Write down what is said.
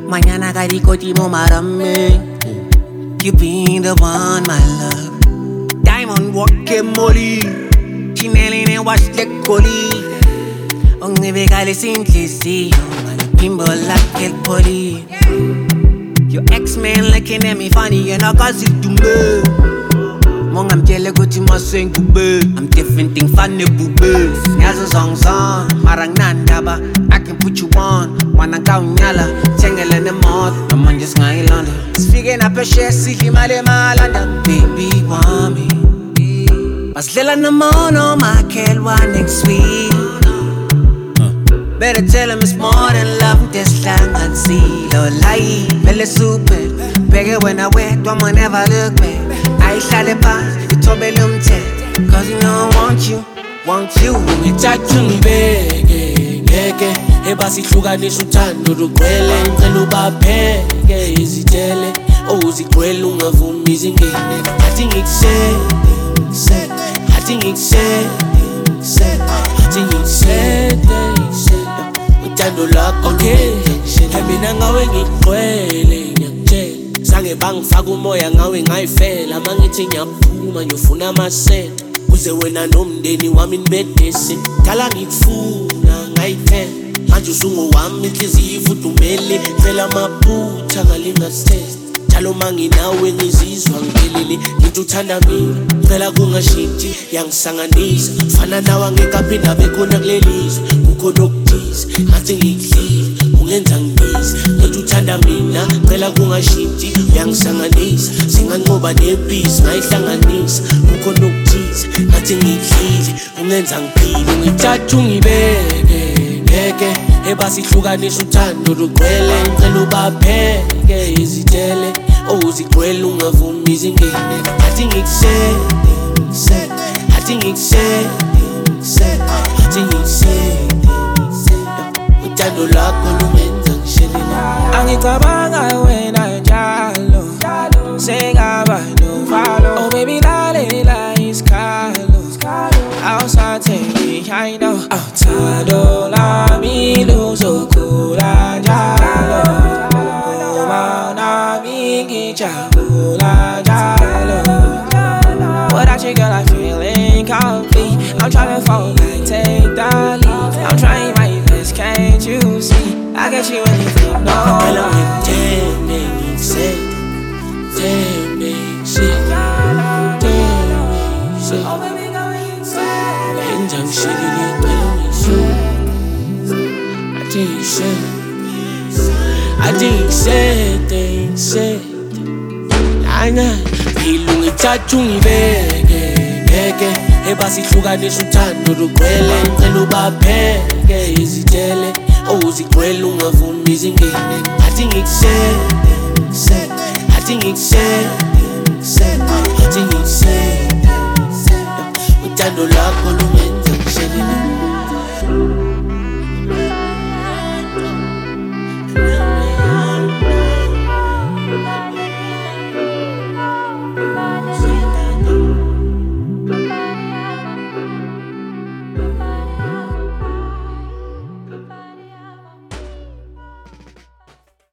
Mañana karikoti mo marami. You been the one, my love. Diamond walking molly. Chinelli and watch the coli. Only vegale simplicity. Bimbo like el poli. Your ex-man looking at me funny, you know, cause it to me. Mong I'm telling you to my swing boobe. I'm different thing funny boobe. Nyazo song marang nandaba. I can put you on. Wanna go nyala, tangle in the mouth. I'm on just my London. Speaking up a share, see him at London. Baby, want me. Mas lila na mono, my kid, one next week. Better tell him it's more than love, this lang and see. Lo lie, belly super. Bigger when I wet, don't never look back. I shall it pass, you told me cause you know I want you. Ngithatha ngibeke ebasihlukanisa uthando lugcwele ngicela ubapheke izitele ozigcwele ungavumi izingene athi ngikusete uthando lakho okay mina ngawe ngigcwele ngiyakutshela sange bangifaka umoya ngawe ngayifela mangithi ngiyaphuma ngiyofuna amasela kuze wena nomndeni wami nibedese kala ngikufuna ngayithela manje usungowami inhliziyo ifudumele phela amaphutha ngalingasitest njalo manginawe ngizizwa ngiphelele ngithi uthanda mina phela kungashintshi yangisanganisa fana nawe angekaphinda bekhona kulelizwe kukhona okuthize ngathi ngikudlile ungenza ngibize ngithi uthanda mina phela kungashintshi yangisanganisa singanqoba nebhizi ngayihlanganisa kukhona okuthize ngathi ngikudlile ungenza ngiphile ngithatha ungibeke ebasihlukanisa uthando lugcwele ngicela ubapheke izitele ozigcwele ungavumi izingene athi ngikusete uthando lakho lungenza ngishelele angicabanga wena njalo sengaba novalo oh baby lalela isikhalo awusathengi I know awuthando lami luzokhula njalo uma nami ngijabula njalo without you girl I feel incomplete I'm trying to fall back, take the lead I'm trying my best, can't you see I get you anything, no phela ngithembe ngikusete I think said ngithatha ungibeke ebasihlukanisa uthando lugcwele ngicela ubapheke izitele ozigcwele ungavumi izingene athi ngikusete uthando lakho